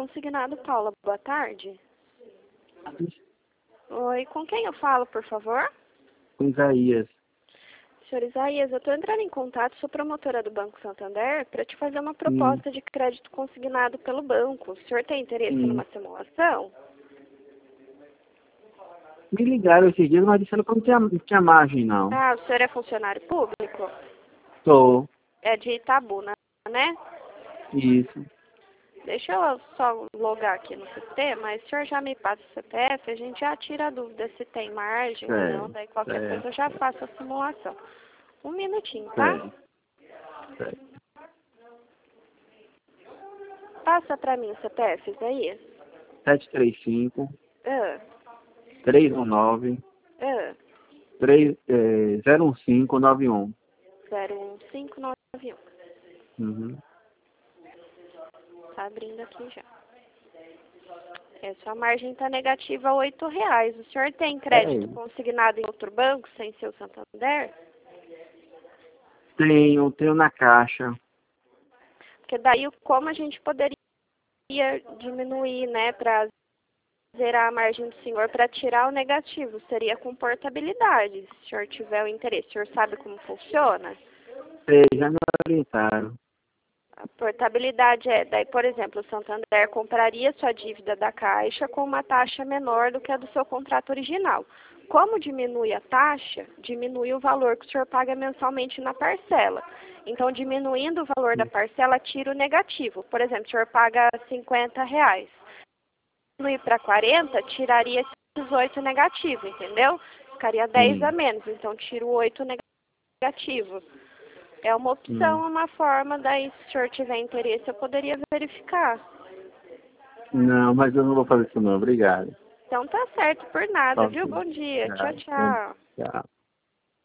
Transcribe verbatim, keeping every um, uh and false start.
Consignado Paula, boa tarde. Oi, com quem eu falo, por favor? Com Isaías. Senhor Isaías, eu estou entrando em contato, sou promotora do Banco Santander, para te fazer uma Sim. proposta de crédito consignado pelo banco. O senhor tem interesse Sim. numa simulação? Me ligaram esses dias, mas disseram que não tinha, não tinha margem, não. Ah, o senhor é funcionário público? Tô. É de Itabuna, né? Isso. Deixa eu só logar aqui no sistema, mas o senhor já me passa o C P F, a gente já tira a dúvida se tem margem ou não, Certo. daí qualquer Certo. coisa eu já faço a simulação. Um minutinho, tá? Certo. Certo. Passa pra mim o C P F, Isaías. sete três cinco, Ah, três um nove, ah, zero um cinco nove um. zero um cinco nove um. Uhum. Tá abrindo aqui já. É, sua margem tá negativa oito reais. O senhor tem crédito É. consignado em outro banco sem ser o Santander? Tenho, tenho na caixa. Porque daí como a gente poderia diminuir, né, para zerar a margem do senhor, para tirar o negativo? Seria com portabilidade, se o senhor tiver o interesse. O senhor sabe como funciona? Sei, já me orientaram. A portabilidade é, daí, por exemplo, o Santander compraria sua dívida da Caixa com uma taxa menor do que a do seu contrato original. Como diminui a taxa, diminui o valor que o senhor paga mensalmente na parcela. Então, diminuindo o valor da parcela, tira o negativo. Por exemplo, o senhor paga cinquenta reais. Diminuir para quarenta, tiraria dezoito negativo, entendeu? Ficaria dez Sim. a menos, então tira o oito negativo. É uma opção, Hum. uma forma, daí se o senhor tiver interesse eu poderia verificar. Não, mas eu não vou fazer isso não. Obrigado. Então tá certo, por nada, viu? Ok. Bom dia. Tchau, Tchau. tchau. Tchau.